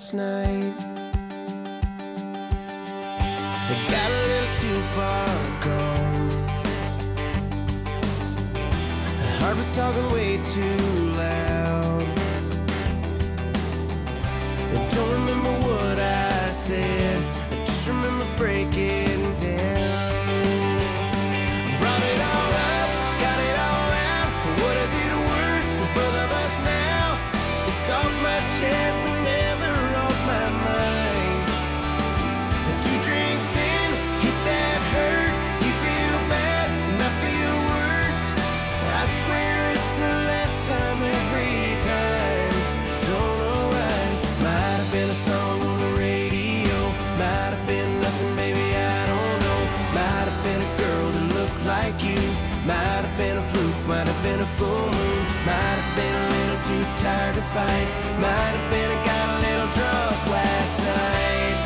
last night. It got a little too far gone. The heart was talking way too loud. I don't remember what I said, I just remember breaking down. Brought it all up, got it all out. What is it worth to both of us now? It's off my chest but never off my mind. Two drinks in, hit that hurt. You feel bad and I feel worse. I swear it's the last time every time. Don't know why. Might have been a song on the radio, might have been nothing, baby, I don't know. Might have been a girl that looked like you, might have been a fluke, might have been a full moon, might have been a little too tired to fight, might have been I got a little drunk last night.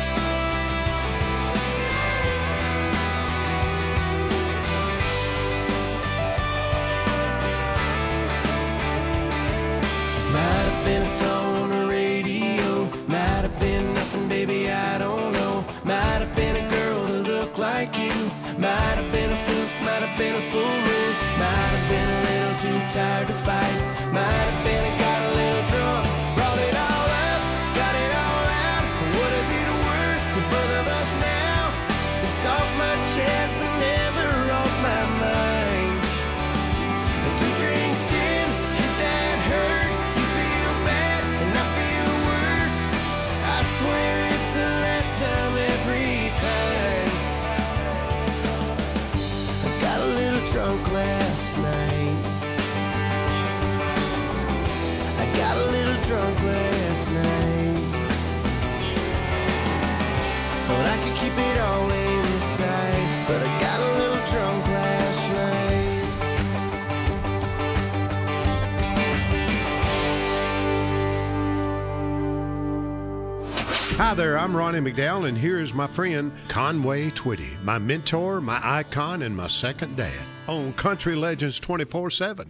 Might have been a song on the radio, might have been nothing, baby, I don't know. Might have been a girl that looked like you, might have been a fluke, might have been a full moon, might have been a little too tired to fight, might have been I got a little drunk. Brought it all up, got it all out. What is it worth to both of us now? It's off my chest but never off my mind. Two drinks in, hit that hurt. You feel bad and I feel worse. I swear it's the last time every time. I got a little drunk last night. I got a little drunk last night. Thought I could keep it all inside, but I got a little drunk last night. Hi there, I'm Ronnie McDowell, and here is my friend Conway Twitty, my mentor, my icon, and my second dad on Country Legends 24/7.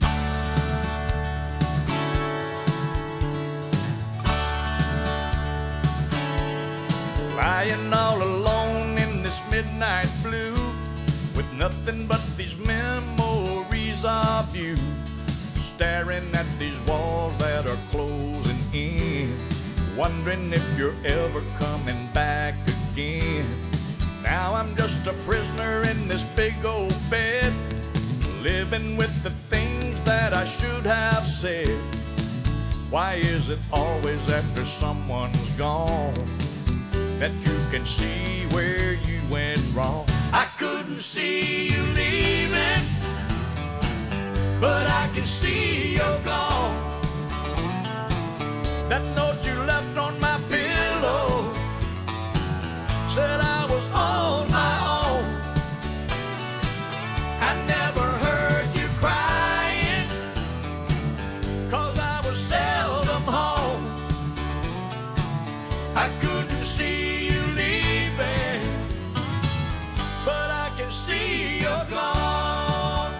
Lying all alone in this midnight blue, with nothing but these memories of you, staring at these walls that are closing in, wondering if you're ever coming back again. Now I'm just a prisoner in this big old bed, living with the things that I should have said. Why is it always after someone's gone that you can see where you went wrong? I couldn't see you leaving, but I can see you're gone. That note you left on my pillow said I was on my own. I never heard you crying, 'cause I was seldom home. I couldn't see you leaving, but I can see you're gone.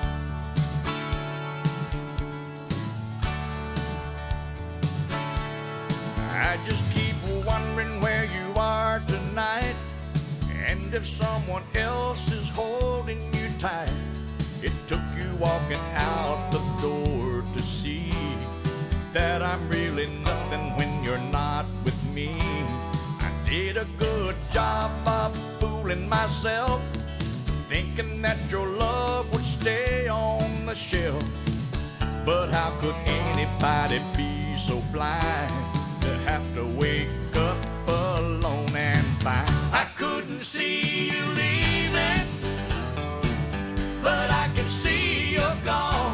I just keep wondering where you are tonight, and if someone else is holding you tight. It took you walking out the door to see that I'm really nothing when you're not with me. I did a good job of fooling myself, thinking that your love would stay on the shelf. But how could anybody be so blind to have to wake up alone and find I couldn't see you leaving, but I can see you're gone.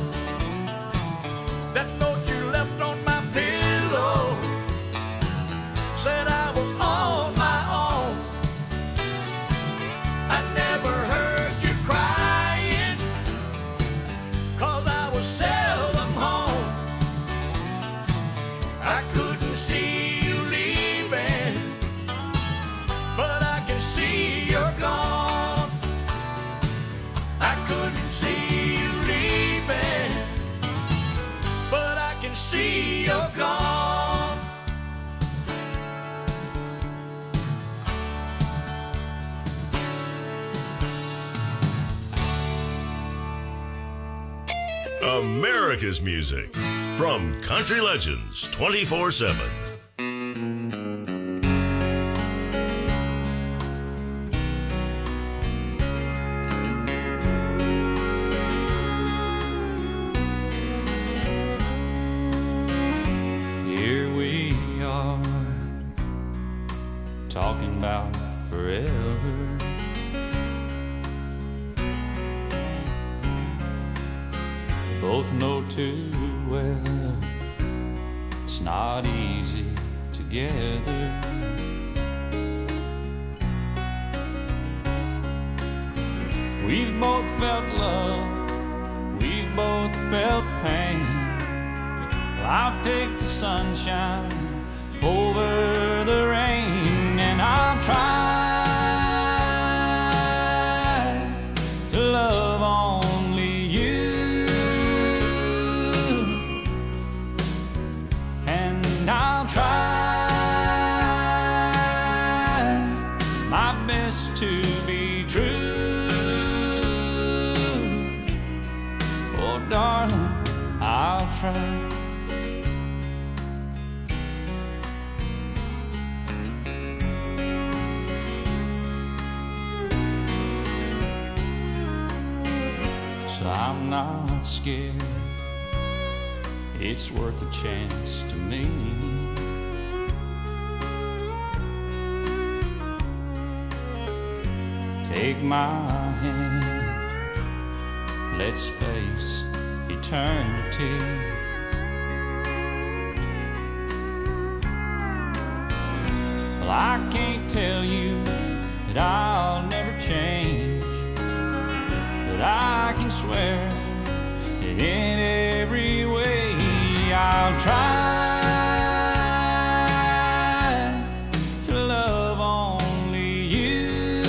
That note you left on my pillow said I was on my own. I never heard you crying, 'cause I was seldom home. I couldn't see you leaving, but I can see you're gone. I couldn't see you leaving, but I can see you're gone. America's music from Country Legends 24/7. Here we are, talking about forever. We both know too well it's not easy together. We've both felt love, we've both felt pain. I'll take the sunshine over the rain, and I'll try to love only you, and I'll try my best to be true. Oh, darling, I'll try. I'm not scared, it's worth a chance to me. Take my hand, let's face eternity. Well, I can't tell you that I'll never change, but I can swear that in every way I'll try to love only you,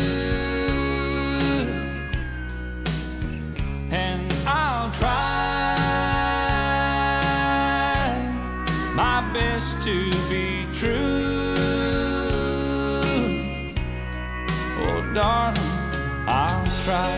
and I'll try my best to be true. Oh, darling, I'll try.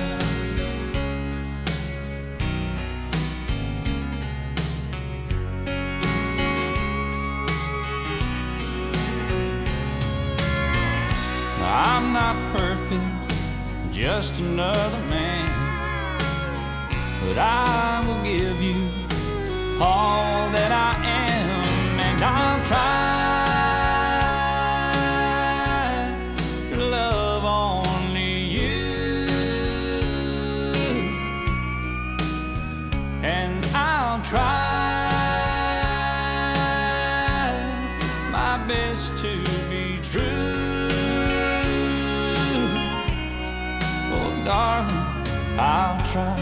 I'm not perfect, just another man, but I will give you all that I am, and I'll try to love only you, and I'll try my best to be true. Darling, I'll try.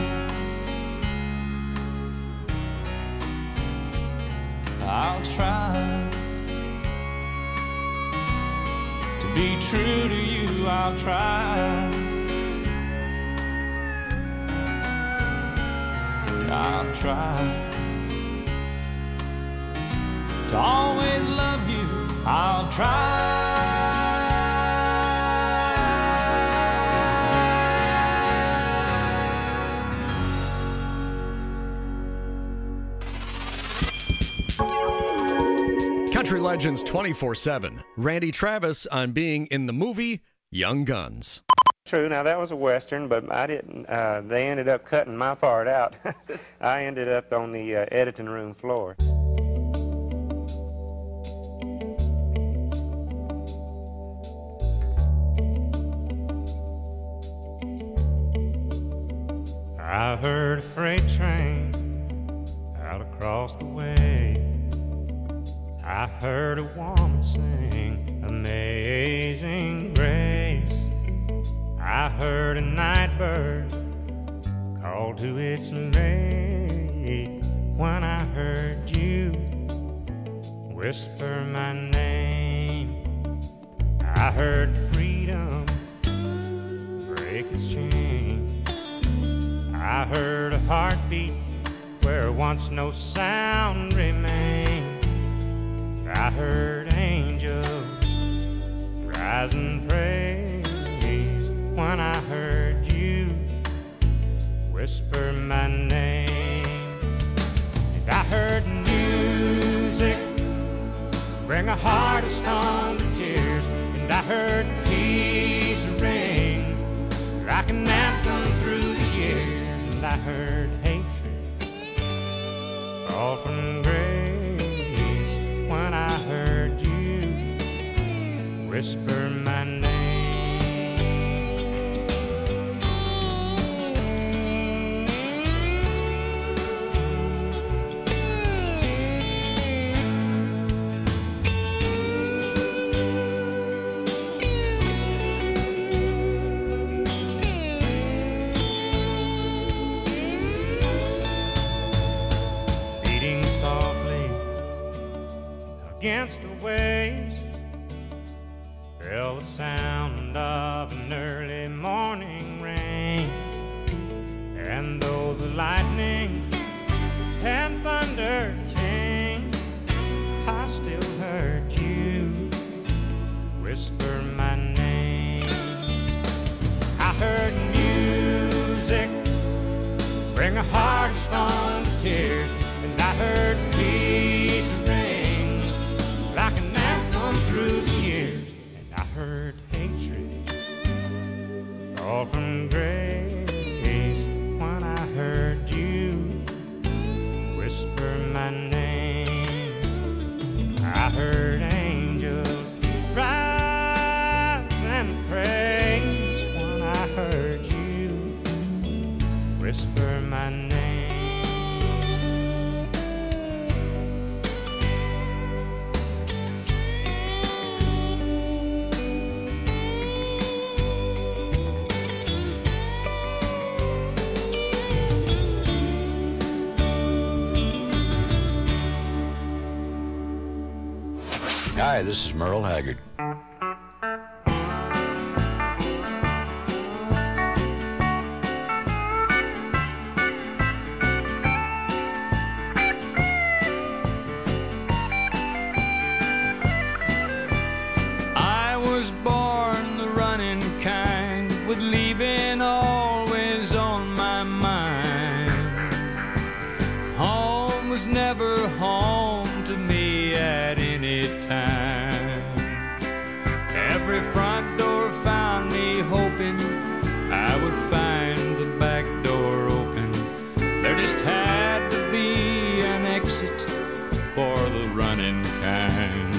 I'll try to be true to you. I'll try. I'll try to always love you. I'll try. Country Legends 24/7. Randy Travis on being in the movie Young Guns. True. Now that was a Western, but I didn't. They ended up cutting my part out. I ended up on the editing room floor. I heard a freight train out across the way. I heard a woman sing Amazing Grace. I heard a night bird call to its mate. When I heard you whisper my name, I heard freedom break its chain. I heard a heartbeat where once no sound remained. I heard angels rise and praise when I heard you whisper my name. heard music bring a heart of stone to tears, and I heard peace ring like an anthem through the years, and I heard hatred fall from grace when I heard you whisper my name. Against the waves fell the sound of an early morning rain, and though the lightning and thunder came, I still heard you whisper my name. I heard music bring a heart of stone to tears, and I heard peace ring like an anthem through the years, and I heard hatred fall from grace when I heard you whisper my name. I heard angels rise and praise when I heard you whisper my name. Hi, this is Merle Haggard. I was born the running kind, with leaving always on my mind. Home was never home to me at any time. Every front door found me hoping I would find the back door open. There just had to be an exit for the running kind.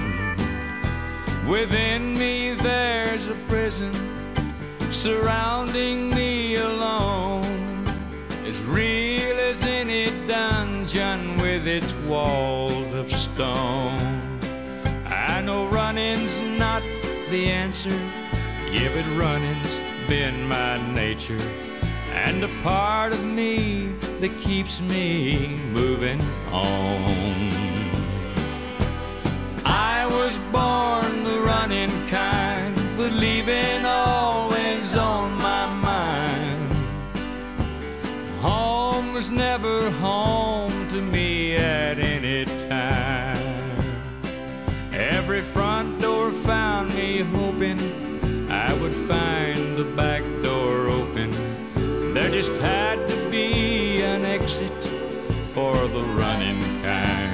Within me there's a prison surrounding me alone, as real as any dungeon with its walls of stone. I know running's not the answer, yeah, but running's been my nature, and a part of me that keeps me moving on. I was born the running kind, but leaving always on my mind. Home was never home to me at any time. Every front door found me hoping I would find the back door open. There just had to be an exit for the running kind.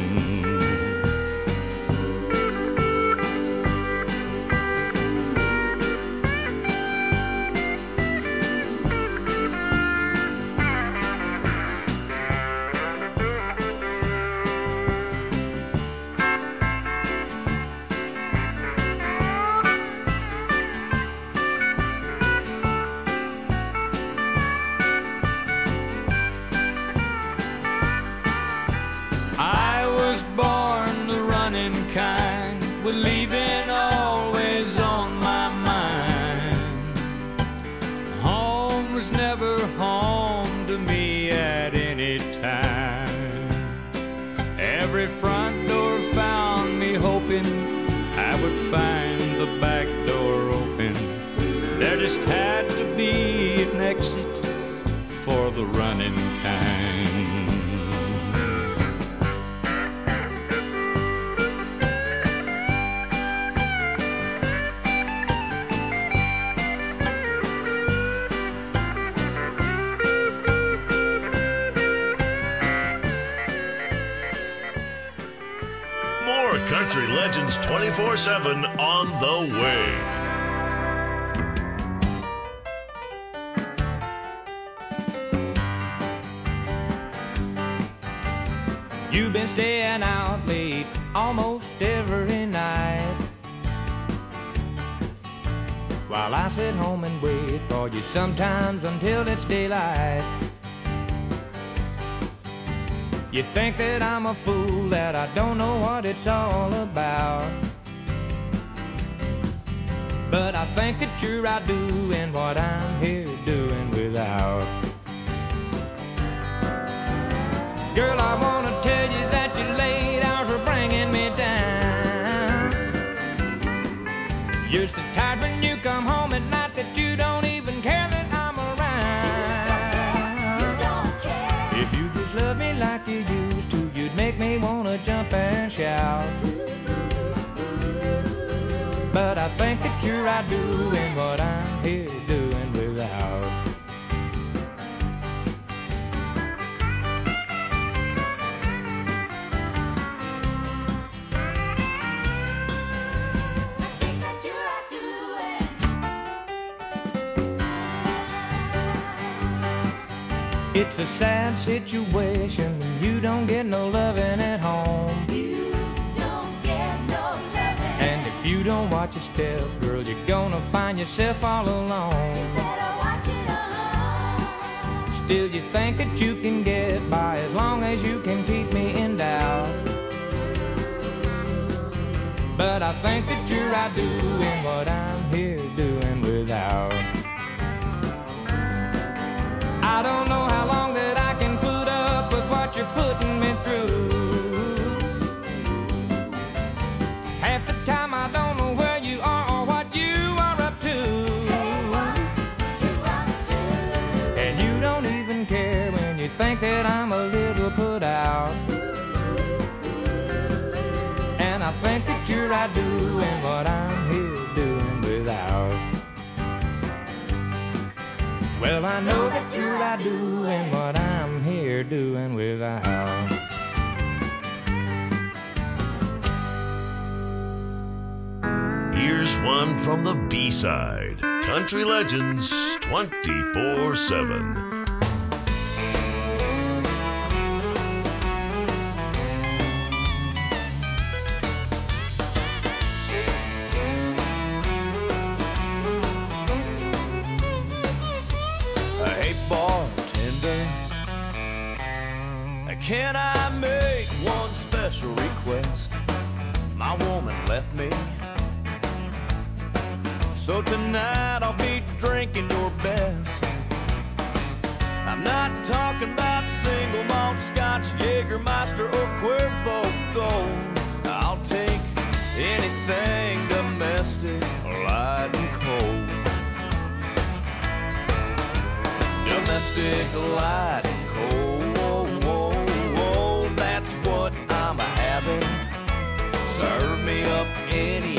Kind, with leaving always on my mind. Home was never home to me at any time. Every front door found me hoping I would find the back door open. There just had to be an exit for the running kind. Country Legends 24/7 on the way. You've been staying out late almost every night, while I sit home and wait for you sometimes until it's daylight. You think that I'm a fool, that I don't know what it's all about, but I think that you're out doing what I'm here doing without. Girl, I wanna tell you that your late hours are bringing me down. You're so tired when you come home at night that you don't even care that I'm around. You don't care. If you just love me like you used to, you'd make me wanna jump and shout. But I think that you're out doing what I'm here doing without. It's a sad situation when you don't get no loving at home. You don't get no loving. And if you don't watch your step, girl, you're gonna find yourself all alone. You better watch it alone. Still you think that you can get by as long as you can keep me in doubt. But I think that you're out doing what I'm here doing without. I don't know how long that I can put up with what you're putting me through. Half the time I don't know where you are or what you are up to. And you don't even care when you think that I'm a little put out. And I think that you're out doing what I'm here doing without. Well, I know that you're out doing what I'm here doing without. Here's one from the B-side. Country Legends 24/7. Can I make one special request? My woman left me, so tonight I'll be drinking your best. I'm not talking about single malt scotch, Jägermeister or Cuervo Gold. I'll take anything domestic, light and cold. Domestic, light and cold. I'm a having. Serve me up any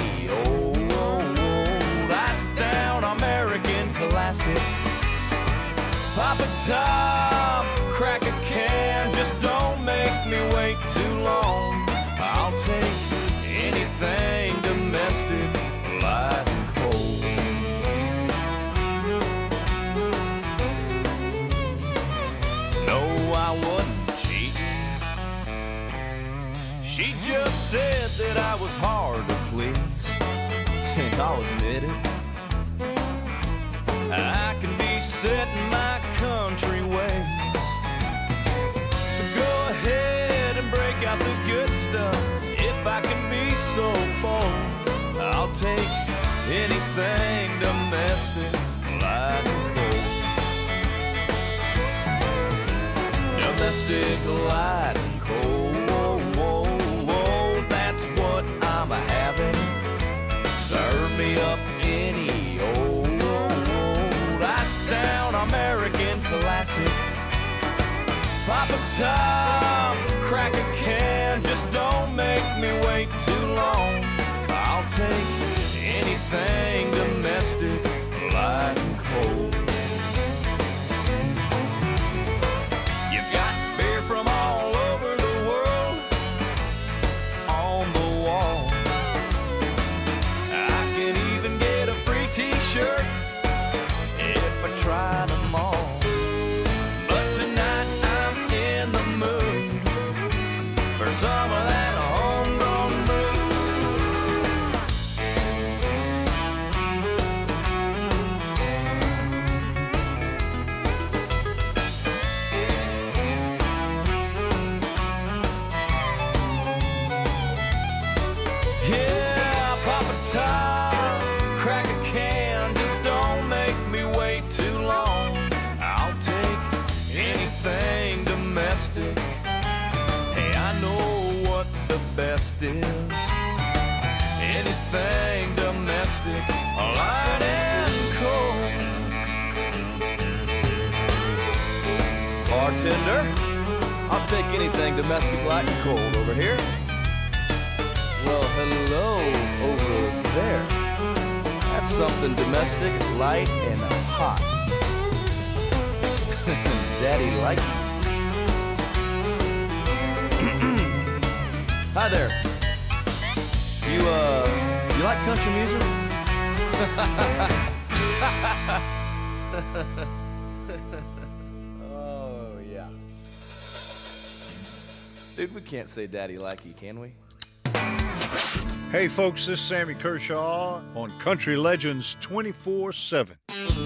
old ice down American classic. Pop a top, crack a can, just don't make me wait too long. I'll take anything domestic, light and cold. No, I wasn't cheating. She just said that I was hard to please, and I'll admit it. I can be set in my country ways. So go ahead and break out the good stuff. If I can be so bold, I'll take anything domestic, light and cold. Domestic, light and cold. I'm a having. Serve me up any old ice down American classic. Pop a top, crack a can, just don't make me wait too long. I'll take anything domestic, light and cold. You've got beer from all over the world on the wall. like I can, just don't make me wait too long. I'll take anything domestic. Hey, I know what the best is. Anything domestic, light and cold. Bartender, I'll take anything domestic, light and cold. Over here. Well, hello over there. That's something domestic, light and hot. Daddy like it. Hi there. You like country music? Oh, yeah. Dude, we can't say daddy like you, can we? Hey folks, this is Sammy Kershaw on Country Legends 24/7.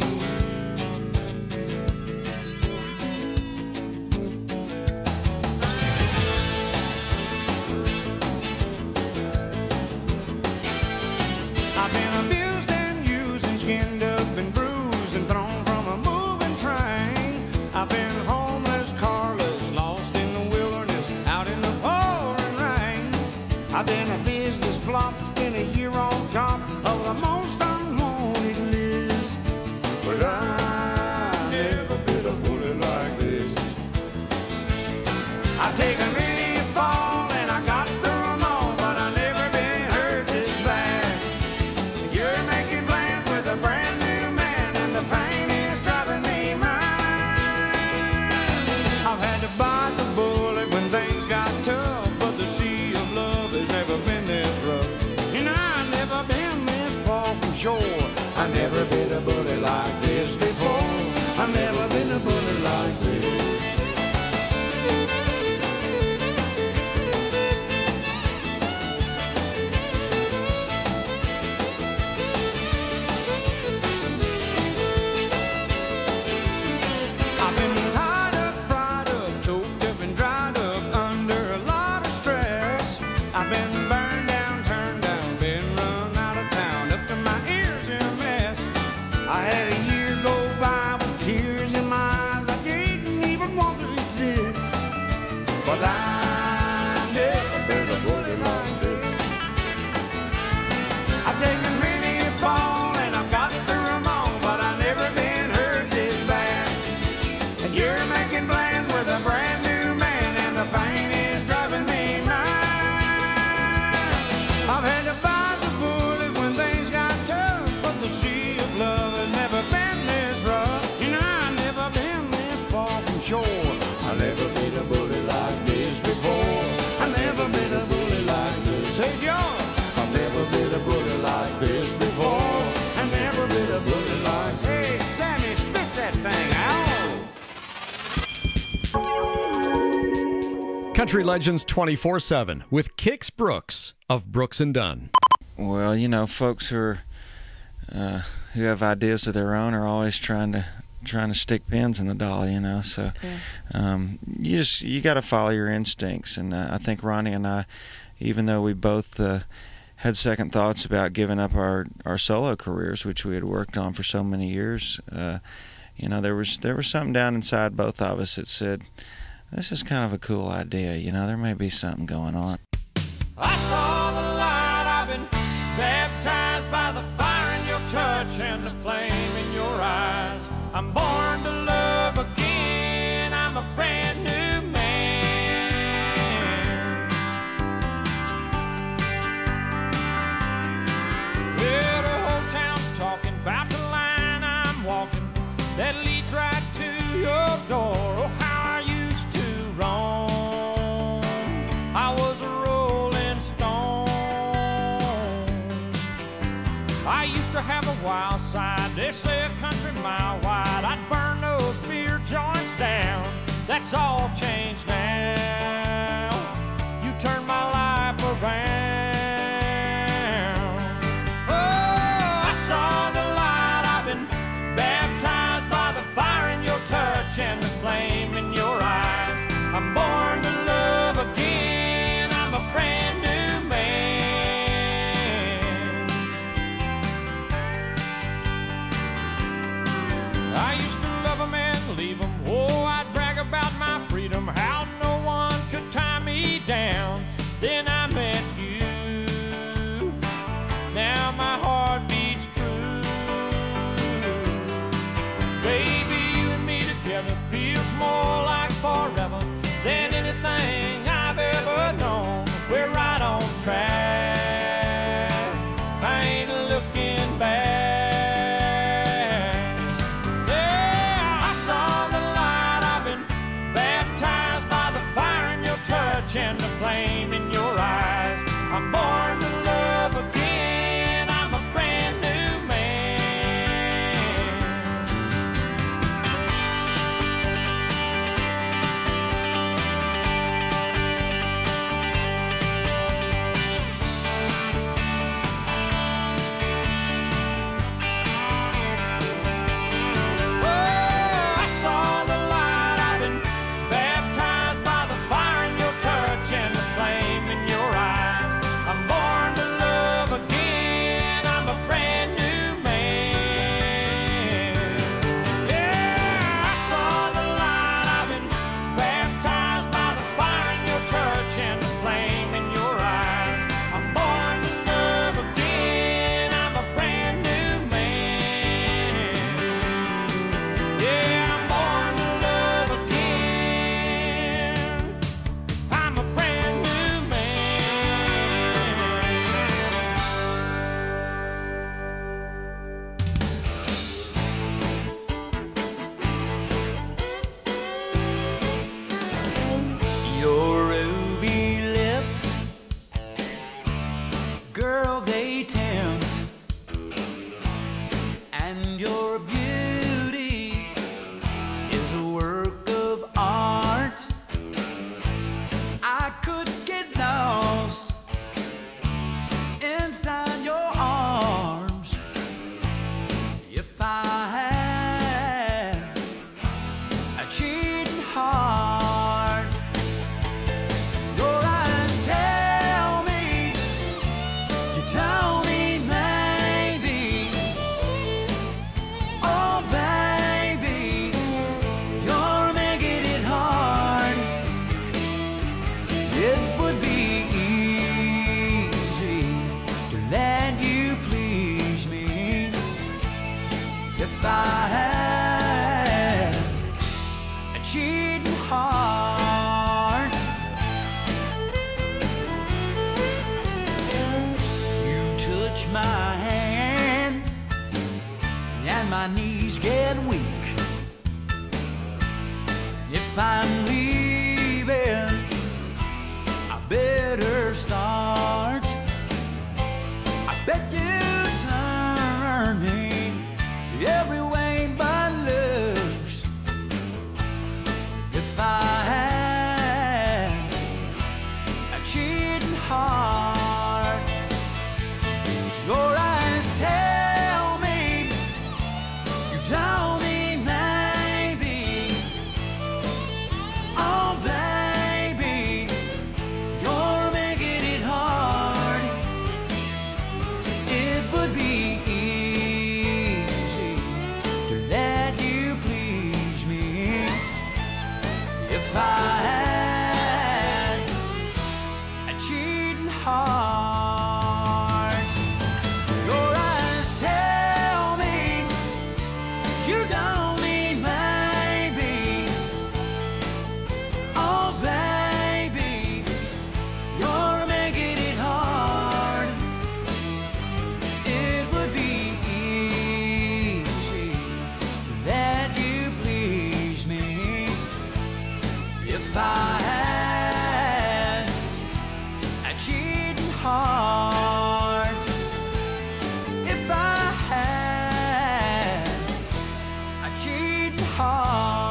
I've been abused and used and skinned up and bruised and thrown from a moving train. I've been homeless, carless, lost in the wilderness, out in the pouring rain. I've been a business flop, spent a year on top of the most unwanted list. But I never bit a bullet like this. I've taken many a fall and I got through them all, but I never been hurt this bad. You're making plans with a brand new man and the pain is driving me mad. I've had to bite the bullet when things got tough, but the sea of love has never been this rough. And I've never been this far from shore. I've never been a bullet like this before. I've never been a bullet like this. I've been tied up, fried up, choked up and dried up under a lot of stress. I've been burned down, turned down, been run out of town, up to my ears in a mess. I had a year go by with tears in my eyes. I didn't even want to exist. But I never been a bullet like this. I've taken many a fall and I've got through them all, but I've never been hurt this bad. And you're making plans with a brand new man and the pain is driving me mad. I've had to fight the bullet when things got tough, but the sea of love has never been this rough. And I've never been this far from shore. I've never been a bullet like this before. I've never been a bullet like this. Hey, John, I've never been a bullet like this before. I've never been a bullet like this. Hey, Sammy, spit that thing out. Country Legends 24/7 with Kix Brooks of Brooks and Dunn. Well, you know, folks who have ideas of their own are always trying to stick pins in the doll, you know. So you got to follow your instincts. And I think Ronnie and I, even though we both had second thoughts about giving up our solo careers, which we had worked on for so many years, you know, there was something down inside both of us that said, this is kind of a cool idea, you know, there may be something going on. I saw the light, I've been baptized by the fire in your touch and the flame in your eyes. I'm born to love again, I'm a brand new man. Well, the whole town's talking about the line I'm walking that leads right to your door. Oh, how I used to roam. I was a rolling stone. I used to have a wild side. They say a country mile wide. I'd burn those beer joints down. That's all changed now. You turned my life around. Oh, I saw the light. I've been baptized by the fire in your touch and the flame in your eyes. I'm born to love again. I'm a brand new man. believe them. Oh, I'd brag about my freedom, how no one could tie me down. Then I met you. Now my heart beats true. Baby, you and me together feels more like forever than anything I've ever known. We're right on track. I ain't looking back. Yeah, I saw the light. I've been baptized by the fire in your touch and the flame in your eyes. I'm born to love again. I'm a brand new man. Oh, I saw the light. I've been baptized by the fire in your touch and the flame in your eyes. I'm born to love again. I'm a brand new man. Yeah, I saw the light. I've been baptized by the fire in your touch and the flame in your eyes. I'm born to love again. I'm a brand new man. Yeah, I'm born to love again. I'm a brand new man. Your ruby lips, girl, they tempt, and your beauty is a work of art. I could get lost inside your arms if I had a cheating heart. Your eyes tell me, you tell me maybe, oh baby, you're making it hard. It would be easy to let you please me if I had a cheating heart. You touch my hand and my knees get weak. If I'm leaving, I better start. I bet you turn me every way but loose. If I had a cheating heart, your eyes tell me, you tell me maybe, oh baby, you're making it hard. It would be easy to let you please me if I had a cheating heart. Your eyes tell me, you tell me maybe, oh baby, you're making it hard. It would be easy to let you please me if I had a cheating heart. If I had a cheating heart.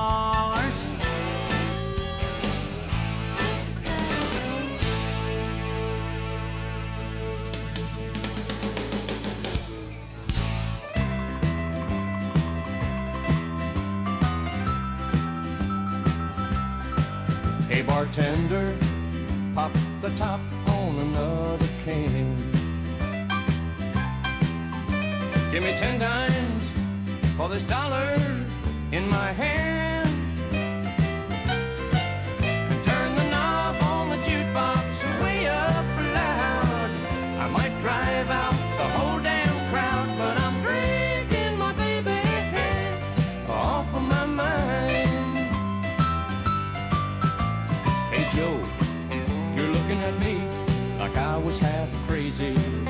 Hey bartender, pop the top on another can. Give me 10 dimes for this $1 in my hand and turn the knob on the jukebox way up loud. I might drive out the whole damn crowd, but I'm drinking my baby off of my mind. Hey Joe, you're looking at me like I was half crazy,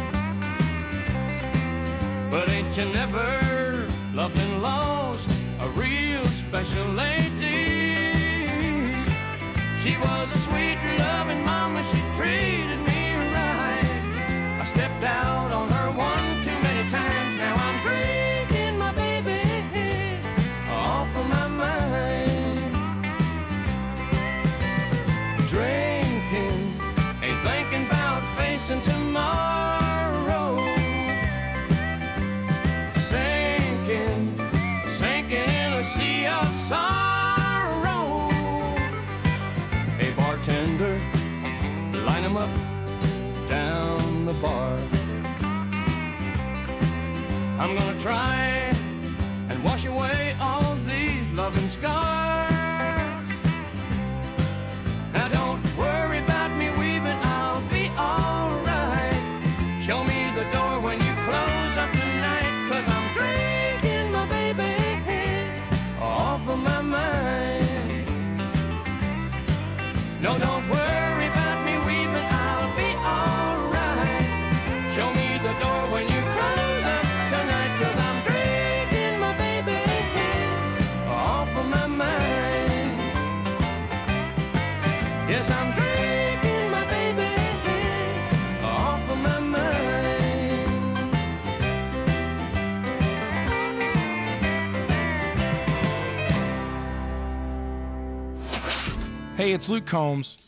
but ain't you never loved and lost a real special lady? She was a sweet, loving mama, she treated me right. I stepped out on her one too many times, now I'm drinking my baby off of my mind. Drinking, ain't thinking about facing tomorrow. Sinking in a sea of sorrow. Hey bartender, line 'em up down the bar. I'm gonna try and wash away all these loving scars. Now don't worry about me weaving, I'll be alright. Show me the door when you close up tonight, 'cause I'm drinking my baby off of my mind. No, don't worry about me weaving, I'll be alright. Show me the door when you close up tonight, 'cause I'm drinking my baby off of my mind. Yes, I'm drinking my baby off of my mind. Hey, it's Luke Combs.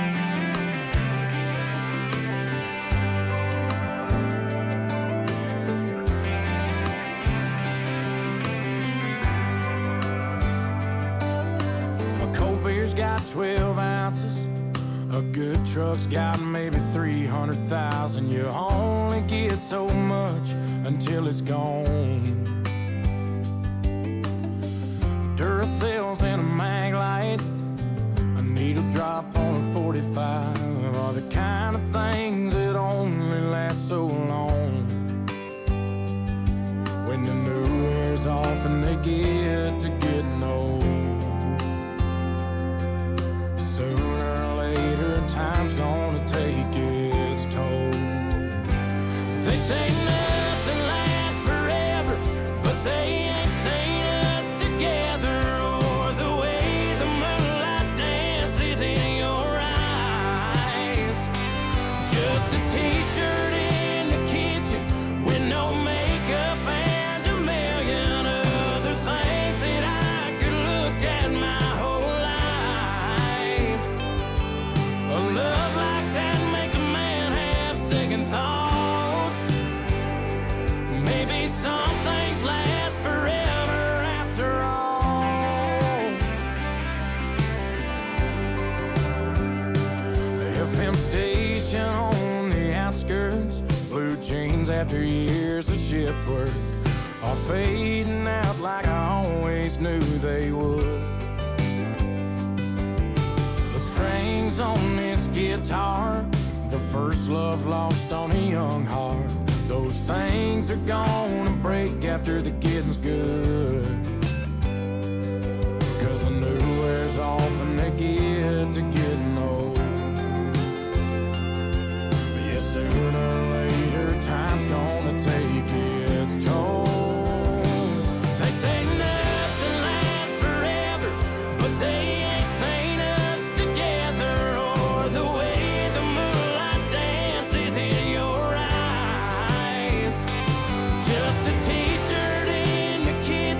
A cold beer's got 12 ounces. A good truck's got maybe 300,000. You only get so much until it's gone. Duracell's in a mag light, a needle drop on a 45 are the kind of things that only last so long. When the new wears off and they get to getting old, sooner or later time's gonna take its toll. They say nothing lasts forever, but they ain't seen us together, or the way the moonlight dances in your eyes. Just a t-shirt in the kitchen with no makeup and a million other things that I could look at my whole life. A love like that makes a man have second thoughts. Maybe some things last forever after all. The FM station on the outskirts, blue jeans after years of shift work are fading out like I always knew they would. The strings on this guitar, the first love lost on a young heart, those things are gonna break after the getting's good. 'Cause the new wears off and they get to getting old. But yeah, sooner or later time's gonna take its toll. They say nothing lasts forever, but they ain't seen us together, or the way the moonlight dances in your eyes. Just a t-shirt in the kitchen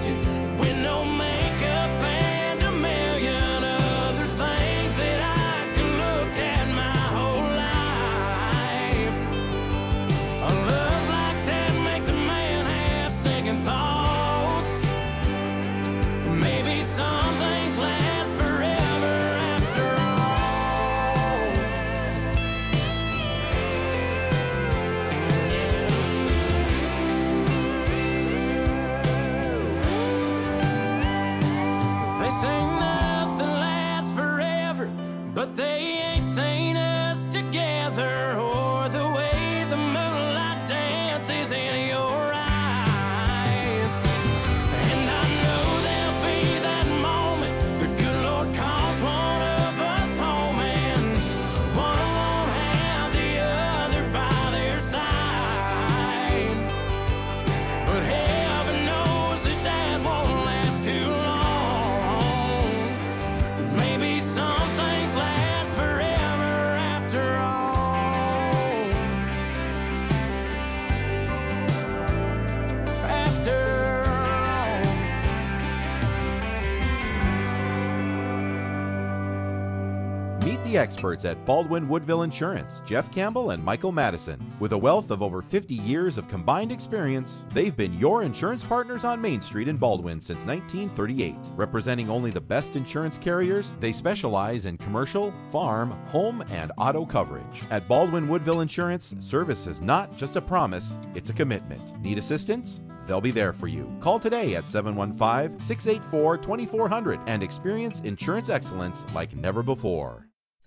the experts at Baldwin Woodville Insurance, Jeff Campbell and Michael Madison. With a wealth of over 50 years of combined experience, they've been your insurance partners on Main Street in Baldwin since 1938. Representing only the best insurance carriers, they specialize in commercial, farm, home, and auto coverage. At Baldwin Woodville Insurance, service is not just a promise, it's a commitment. Need assistance? They'll be there for you. Call today at 715-684-2400 and experience insurance excellence like never before.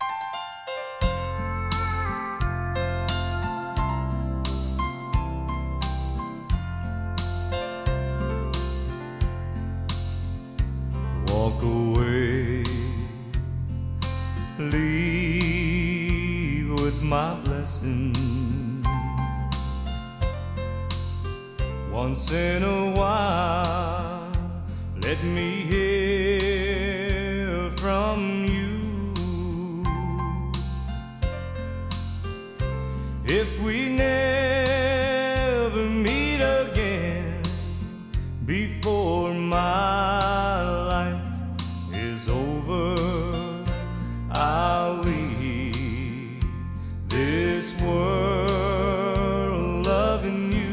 Walk away, leave with my blessing. Once in a while, let me hear from you. If we never meet again before my life is over, I'll leave this world loving you.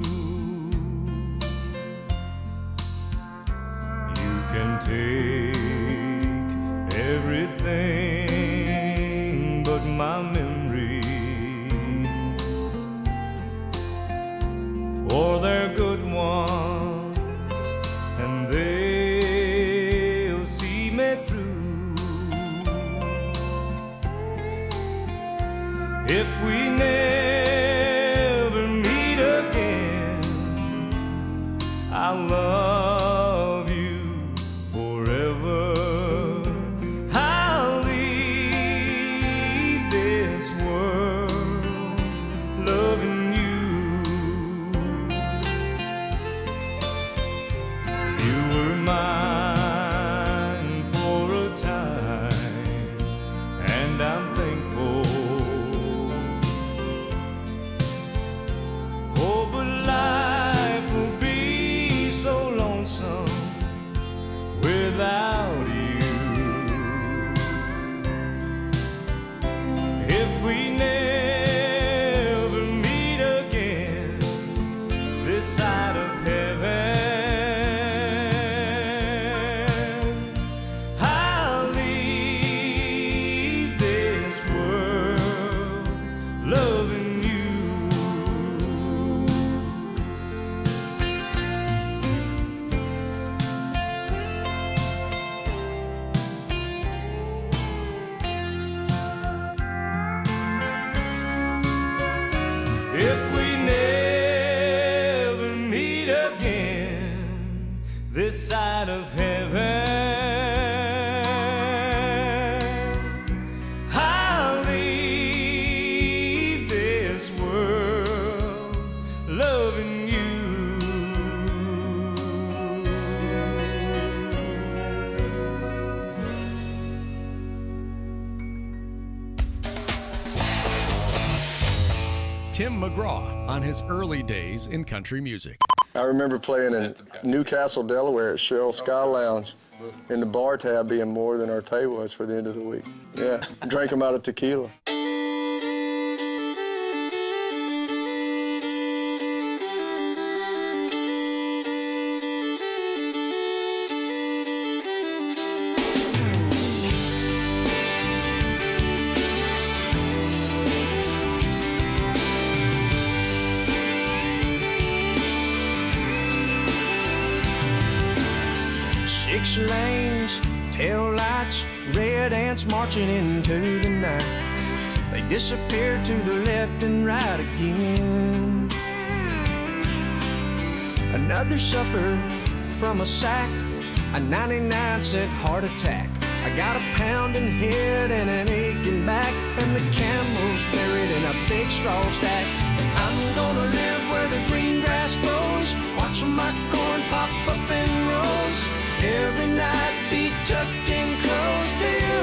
Can take everything but my memories, for they're good ones and they'll see me through. If we never meet again, I love you. I'll leave this world loving you. You were mine for a time, and I'm thankful. Oh, but life will be so lonesome without you. If we never meet again this side of heaven, I'll leave this world loving you. If we never meet again this side of heaven, I'll leave this world loving you. Tim McGraw on his early days in country music. I remember playing in Newcastle, Delaware at Cheryl Sky Lounge, and the bar tab being more than our table was for the end of the week. Yeah, drank them out of tequila. Six lanes, tail lights, red ants marching into the night. They disappear to the left and right again. Another supper from a sack, a 99-cent heart attack. I got a pounding head and an aching back, and the camel's buried in a big straw stack. I'm gonna live where the green grass grows, watching my corn pop up in rows. Every night be tucked in close to you.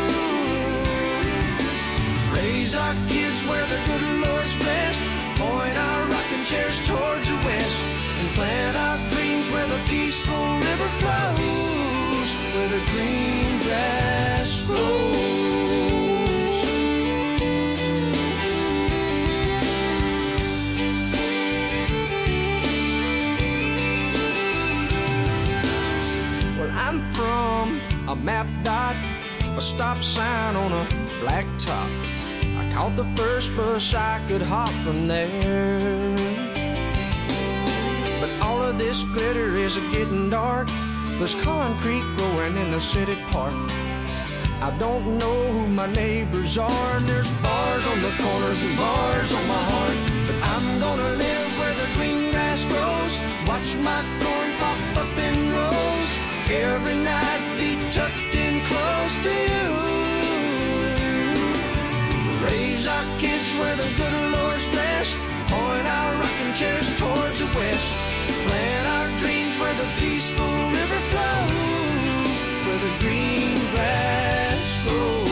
Raise our kids where the good Lord's blessed, point our rocking chairs towards the west, and plant our dreams where the peaceful river flows, where the green grass grows. a map dot, a stop sign on a black top. I caught the first bus I could hop from there. But all of this glitter is getting dark. There's concrete growing in the city park. I don't know who my neighbors are, and there's bars on the corners and bars on my heart. But I'm gonna live where the green grass grows, watch my corn pop up in rows, every night be tucked in close to you. Raise our kids where the good Lord's blessed, point our rocking chairs towards the west, plant our dreams where the peaceful river flows, where the green grass grows.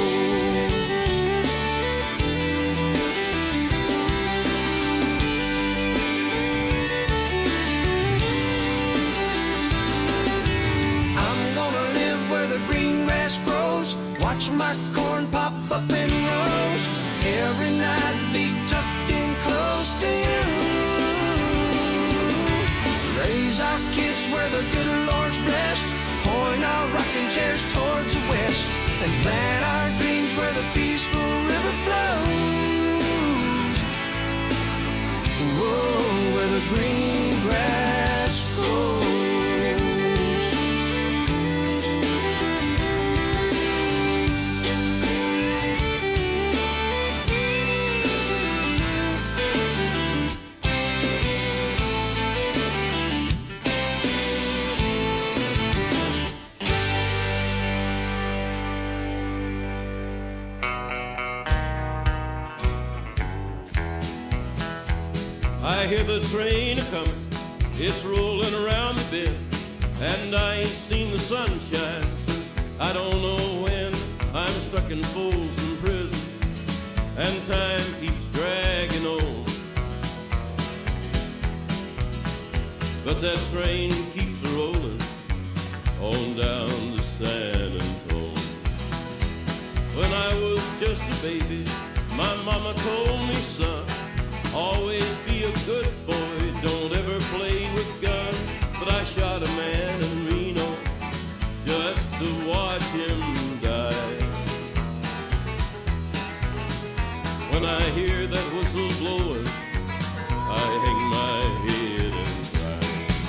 I'm gonna live where the green grass grows, watch my corn pop up in rows, every night be tucked in close to you. Raise our kids where the good Lord's blessed, point our rocking chairs towards the west, and plant our dreams where the peaceful river flows. Whoa, where the green grass grows. I hear the train a-comin', it's rollin' around the bend, and I ain't seen the sunshine since I don't know when. I'm stuck in Folsom Prison, and time keeps dragging on. But that train keeps a-rollin' on down to San Antone. When I was just a baby, my mama told me, son, always be a good boy, don't ever play with guns. But I shot a man in Reno just to watch him die. When I hear that whistle blowing, I hang my head and cry.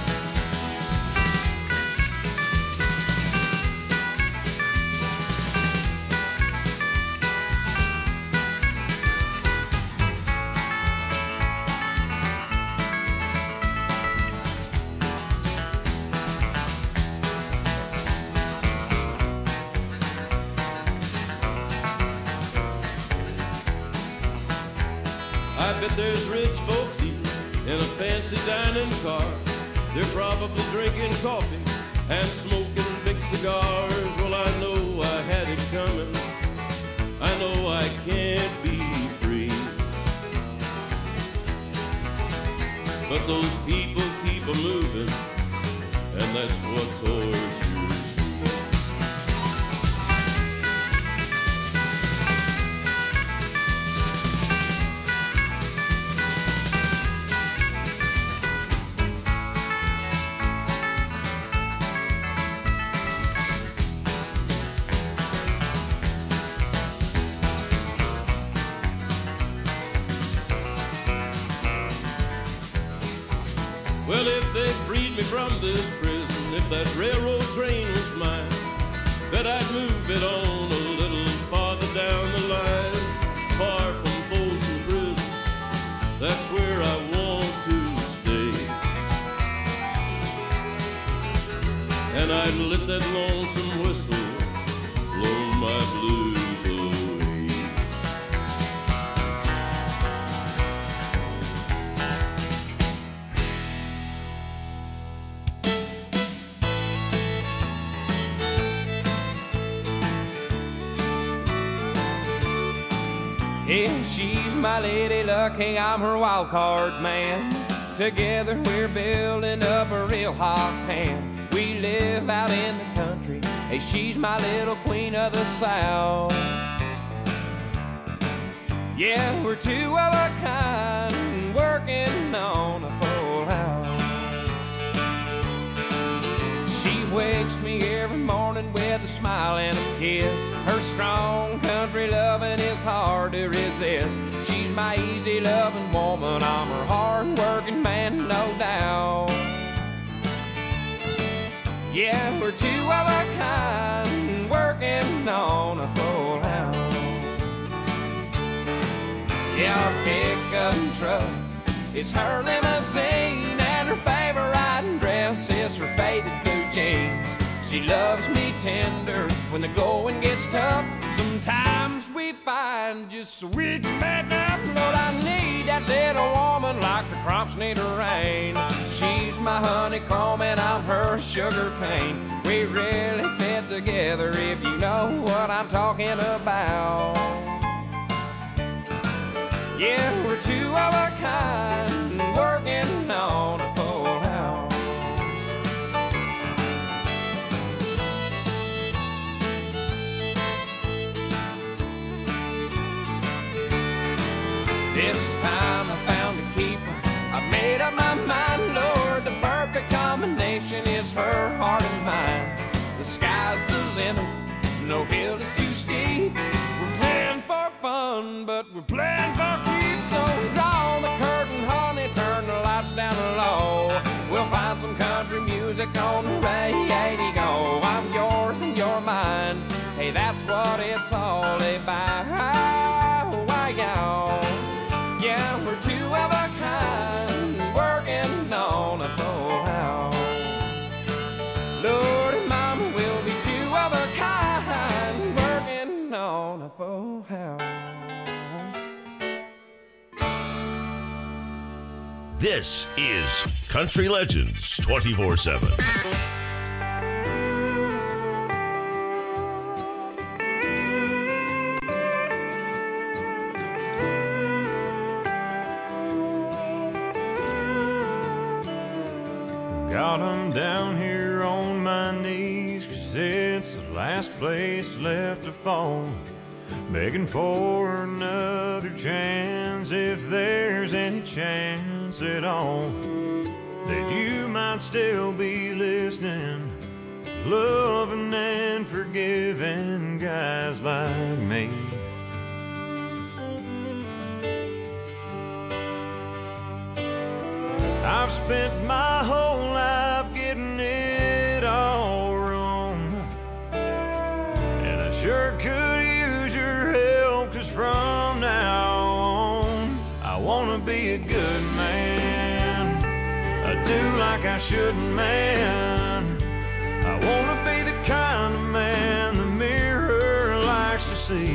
I bet there's rich folks eating in a fancy dining car. They're probably drinking coffee and smoking big cigars. Well, I know I had it coming. I know I can't be free. But those people keep a-moving, and that's what tortures me. Well, if they freed me from this prison, if that railroad train was mine, bet I'd move it on a little farther down the line, far from Folsom Prison. That's where I want to stay. And I'd let that lonesome whistle blow my blues away. Yeah, she's my lady luck, hey, I'm her wild card man. Together we're building up a real hot hand. We live out in the country, hey, she's my little queen of the South. Yeah, we're two of a kind, working on a full house. She wakes me every morning morning with a smile and a kiss. Her strong country loving is hard to resist. She's my easy loving woman, I'm her hard working man, no doubt. Yeah, we're two of a kind, working on a full house. Yeah, our pickup truck is her limousine, and her favorite dress is her faded blue jeans. She loves me tender when the going gets tough. Sometimes we find just so we can make up. Lord, I need that little woman like the crops need a rain. She's my honeycomb and I'm her sugar cane. We really fit together if you know what I'm talking about. Yeah, we're two of a kind, working on a full house. This time I found a keeper, I made up my mind, Lord, the perfect combination is her heart and mine. The sky's the limit, no hill is too steep. We're playing for fun, but we're playing for keeps. So draw the curtain, honey, turn the lights down low. We'll find some country music on the radio. I'm yours and you're mine, hey, that's what it's all about. Why, y'all? Yeah, we're two of a kind, working on a full house. Lord and Mama will be two of a kind, working on a full house. This is Country Legends 24/7. Got 'em down here on my knees, 'cause it's the last place left to fall. Begging for another chance, if there's any chance at all that you might still be listening, loving and forgiving guys like me. I've spent my whole life getting it all wrong, and I sure could use your help, 'cause from now on I wanna be a good man. I do like I shouldn't, man. I wanna be the kind of man the mirror likes to see.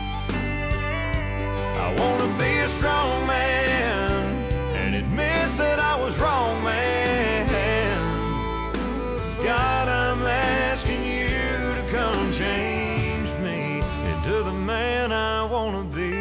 I wanna be a strong man and admit that I was wrong, man. God, I'm asking you to come change me into the man I wanna be.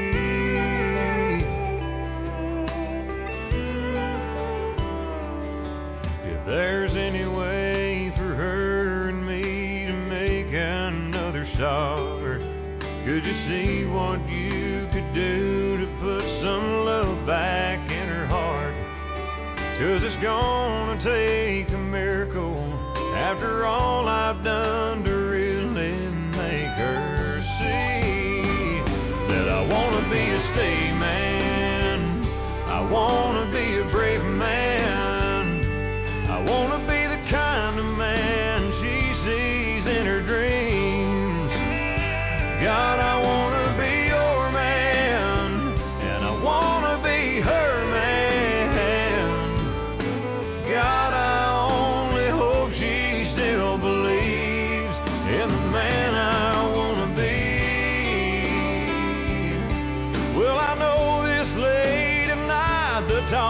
If there's any way for her and me to make another start, could you see what you could do to put some love back in her heart? 'Cause it's gonna take a miracle after all I've done to really make her see that I wanna be a stay man. I wanna be a brave man. I wanna be the kind of man she sees in her dreams. God, I wanna be your man, and I wanna be her man. God, I only hope she still believes in the man I wanna be. Well, I know this late at night the talk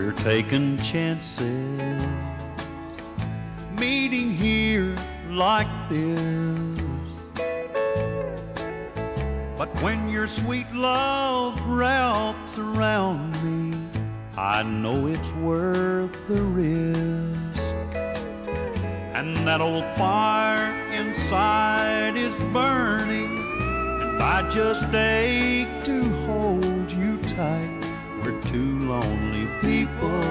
We're taking chances, meeting here like this. But when your sweet love wraps around me, I know it's worth the risk. And that old fire inside is burning, and I just ache to hold you tight. We're two lonely people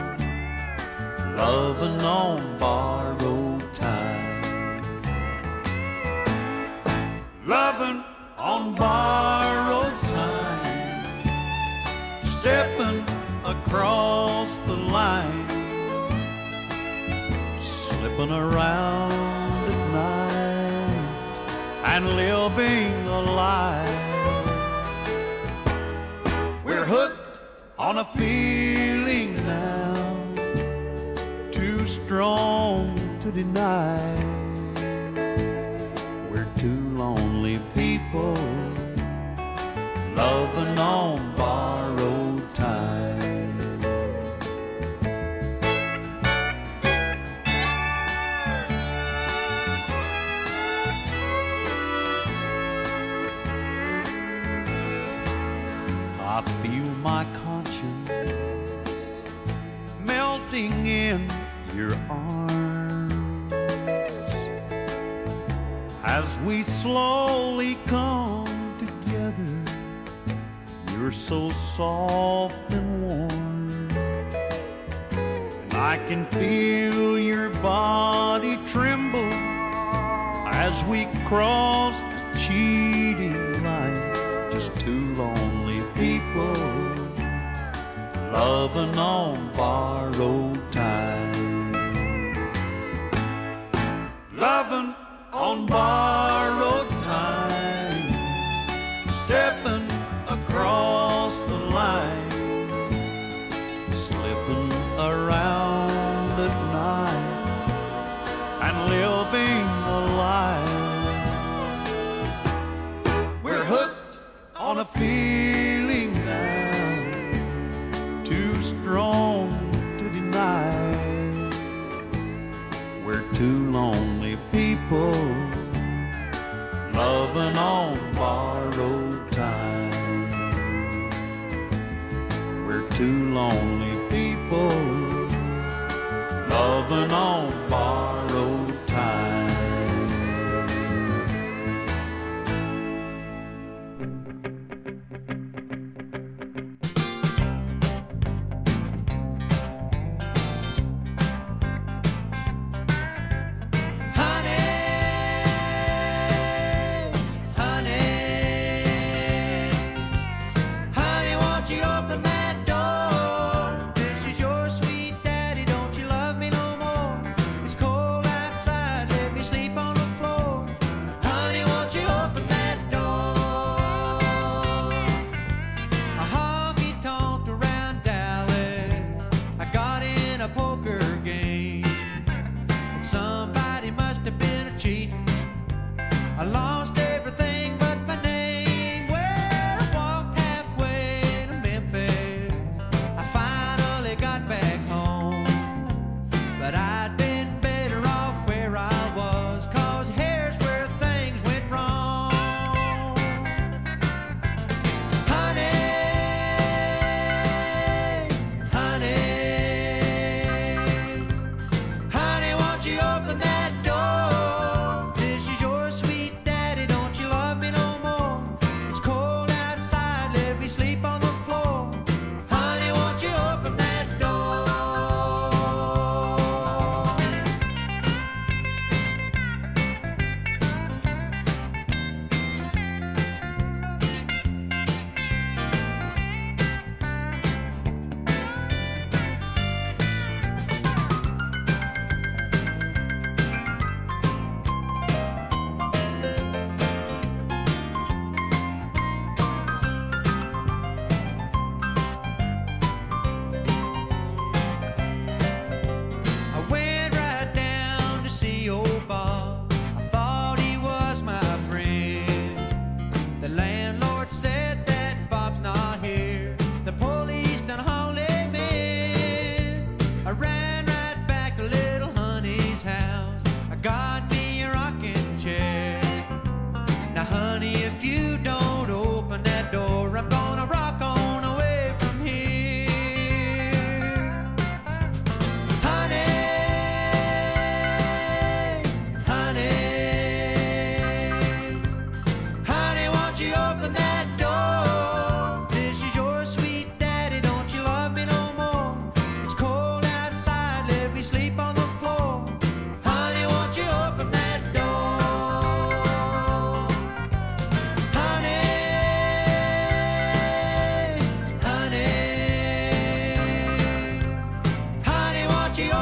loving on borrowed time. Loving on borrowed time, stepping across the line, slipping around at night and living a lie. We're hooked on a feeling now, too strong to deny. We're two lonely people loving on borrowed time. I feel my conscience melting in your arms as we slowly come together. You're so soft and warm, and I can feel your body tremble as we cross the cheating line. Just two lonely people loving on borrowed time. Loving on borrowed time, stepping across the line, slipping around at night and living a lie. We're hooked on a feeling now, too strong to deny. We're two lonely people loving on borrowed time. We're two lonely people loving on borrowed time.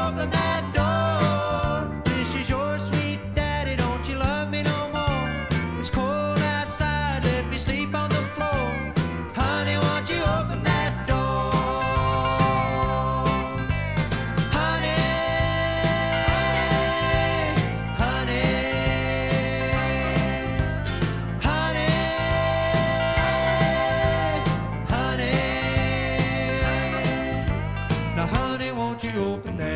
open that door? This is your sweet daddy, don't you love me no more? It's cold outside, let me sleep on the floor. Honey, won't you open that door? Honey, honey, honey, honey. Now, honey, won't you open that